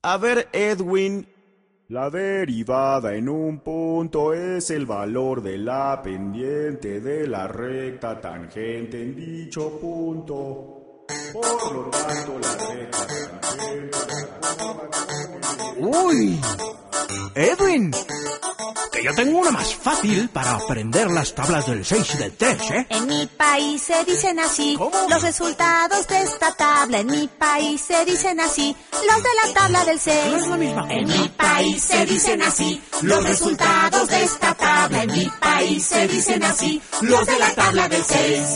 A ver, Edwin. La derivada en un punto es el valor de la pendiente de la recta tangente en dicho punto. Por lo tanto, la recta tangente... ¡Uy! ¡Edwin! Que yo tengo una más fácil para aprender las tablas del 6 y del 3, ¿eh? En mi país se dicen así. ¿Cómo? Los resultados de esta tabla. En mi país se dicen así. Los de la tabla del 6. No es la misma. En mi país se dicen así. Los resultados de esta tabla. En mi país se dicen así. Los de la tabla del 6.